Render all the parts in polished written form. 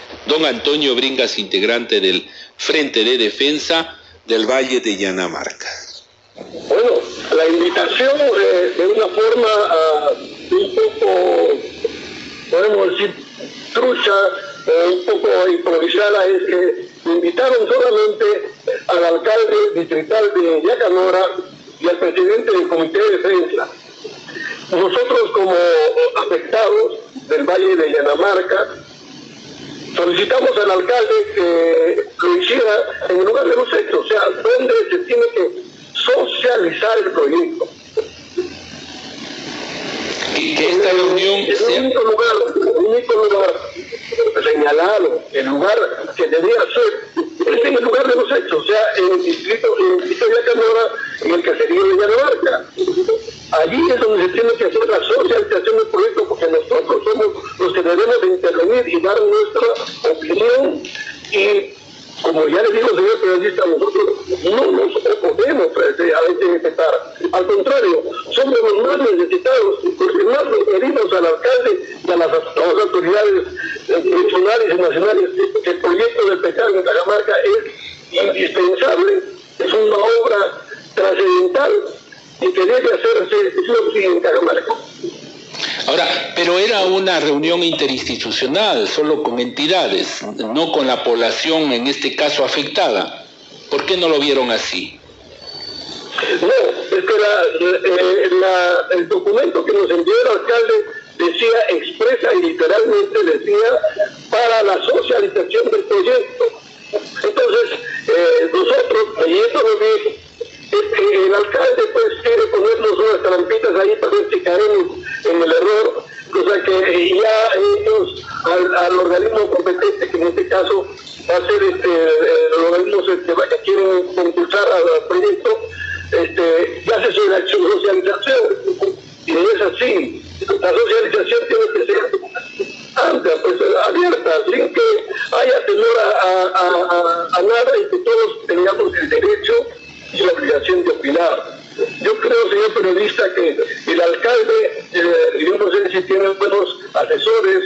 don Antonio Bringas, integrante del Frente de Defensa del Valle de Yanamarca. Bueno, la invitación de una forma un poco, podemos decir, trucha, un poco improvisada, es que invitaron solamente al alcalde distrital de Yacanora y al presidente del Comité de Defensa. Nosotros, como afectados del Valle de Yanamarca, solicitamos al alcalde que lo hiciera en el lugar de los hechos, o sea, donde se tiene que socializar el proyecto. Y que esta reunión es el único lugar señalado, el lugar que debía ser, es en el lugar de los hechos, o sea, en el distrito de Yacanora, en el caserío de Yanamarca. Allí es donde se tiene que hacer la socialización del proyecto, porque nosotros somos los que debemos de intervenir y dar nuestra opinión. Y como ya les digo, señor periodista, nosotros no nos oponemos a este respetar. Al contrario, somos los más necesitados, los que más pedimos al alcalde y a las autoridades regionales y nacionales que el proyecto del PETAR en Cajamarca es indispensable, es una obra trascendental y que debe hacerse sí en Cajamarca. Ahora, pero era una reunión interinstitucional, solo con entidades, no con la población, en este caso, afectada. ¿Por qué no lo vieron así? No, es que el documento que nos envió el alcalde decía, expresa y literalmente decía, para la socialización del proyecto. Entonces, nosotros, leyéndolo bien, es que el alcalde pues quiere ponernos unas trampitas ahí para ver si caemos en el error, cosa que ya ellos al organismo competente, que en este caso va a ser el organismo que quieren compulsar al proyecto, ya se hizo la socialización, y no es así. La socialización tiene que ser amplia, pues abierta, sin que haya temor a nada y que todos tengamos el derecho y la obligación de opinar. Yo creo, señor periodista, que el alcalde, yo no sé si tiene buenos asesores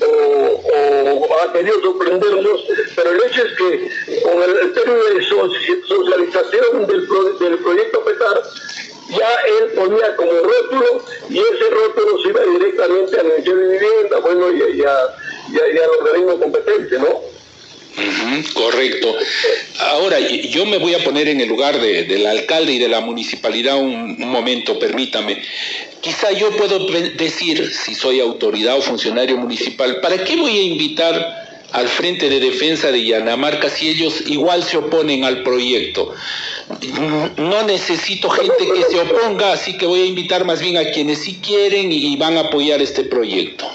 o ha querido sorprendernos, pero el hecho es que con el término de socialización del proyecto PETAR, ya él ponía como rótulo, y ese rótulo se iba directamente al Ministerio de Vivienda, bueno, y al organismo competente, ¿no? Correcto. Ahora, yo me voy a poner en el lugar del alcalde y de la municipalidad un momento, permítame. Quizá yo puedo decir, si soy autoridad o funcionario municipal, ¿para qué voy a invitar al Frente de Defensa de Yanamarca si ellos igual se oponen al proyecto? No necesito gente que se oponga, así que voy a invitar más bien a quienes sí quieren y van a apoyar este proyecto.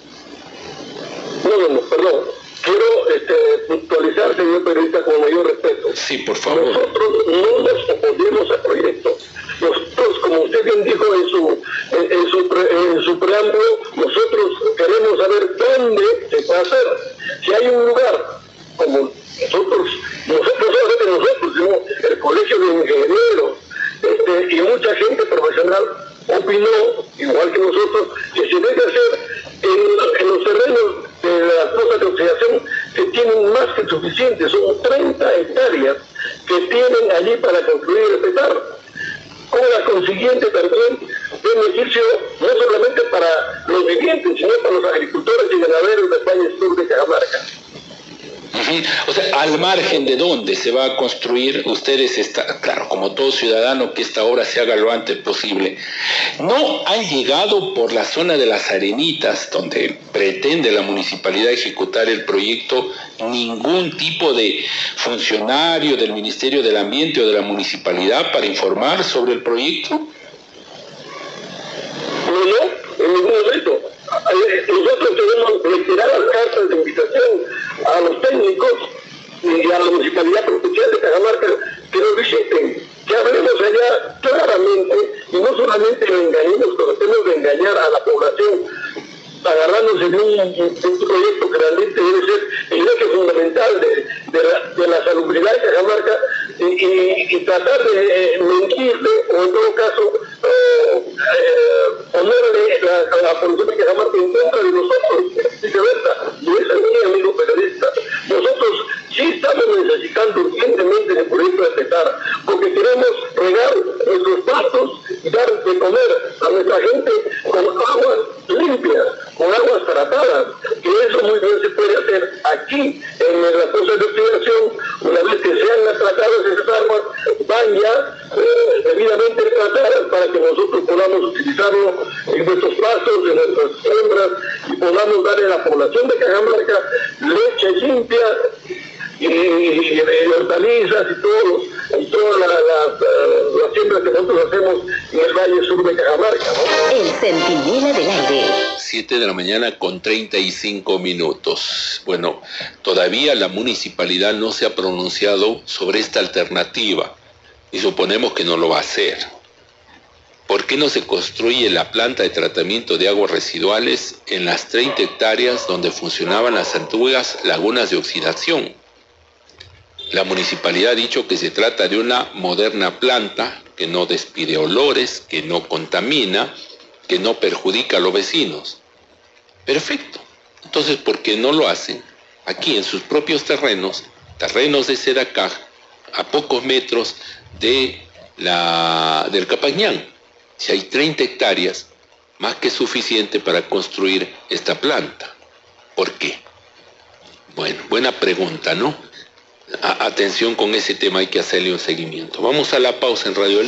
No, perdón. Quiero puntualizar, señor periodista, con mayor respeto. Sí, por favor. Nosotros no nos oponemos al proyecto. Nosotros, como usted bien dijo en su preámbulo, nosotros queremos saber dónde se puede hacer. Si hay un lugar, como nosotros solamente nosotros, sino el Colegio de Ingenieros y mucha gente profesional opinó, igual que nosotros, que se debe hacer en los terrenos de las cosas de oxidación, que tienen más que suficientes, son 30 hectáreas que tienen allí para construir el PETAR, con la consiguiente también beneficio no solamente para los vivientes, sino para los agricultores y ganaderos del Valle Sur de Cajamarca. O sea, al margen de dónde se va a construir, ustedes están, claro, como todo ciudadano, que esta obra se haga lo antes posible. ¿No han llegado por la zona de las Arenitas, donde pretende la municipalidad ejecutar el proyecto, ningún tipo de funcionario del Ministerio del Ambiente o de la municipalidad para informar sobre el proyecto? No, en ningún momento. Nosotros tenemos retiradas cartas de invitación a los técnicos y a la municipalidad provincial de Cajamarca que nos visiten, que hablemos allá claramente y no solamente engañemos, tratemos de engañar a la población agarrándose de un proyecto que realmente debe ser el eje fundamental de la salubridad de Cajamarca y tratar de mentirle o en todo caso ponerle a la población de Cajamarca en contra de nosotros, viceversa. No es así, amigo periodista. necesitando urgentemente el proyecto de PETAR, porque queremos regar nuestros pastos y dar de comer a nuestra gente con aguas limpias, con aguas tratadas, que eso muy bien se puede hacer aquí en las cosas de oxidación. Una vez que sean tratadas esas aguas, van ya debidamente tratadas para que nosotros podamos utilizarlo en nuestros pastos, en nuestras hembras, y podamos darle a la población de Cajamarca leche limpia y hortalizas y todas las siembras que nosotros hacemos en el Valle Sur de Cajamarca, ¿no? El Centinela del Aire. 7 de la mañana con 35 minutos. Bueno, todavía la municipalidad no se ha pronunciado sobre esta alternativa y suponemos que no lo va a hacer. ¿Por qué no se construye la planta de tratamiento de aguas residuales en las 30 hectáreas donde funcionaban las antiguas lagunas de oxidación? La municipalidad ha dicho que se trata de una moderna planta que no despide olores, que no contamina, que no perjudica a los vecinos. Perfecto. Entonces, ¿por qué no lo hacen aquí en sus propios terrenos de Sedacaj, a pocos metros del Capañán? Si hay 30 hectáreas, más que suficiente para construir esta planta. ¿Por qué? Bueno, buena pregunta, ¿no? Atención con ese tema, hay que hacerle un seguimiento. Vamos a la pausa en Radio